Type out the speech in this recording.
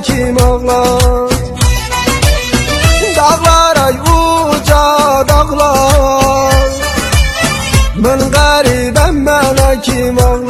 kim ağlar? Dağlar ay uca dağlar, ben garibem, bana kim ağlar?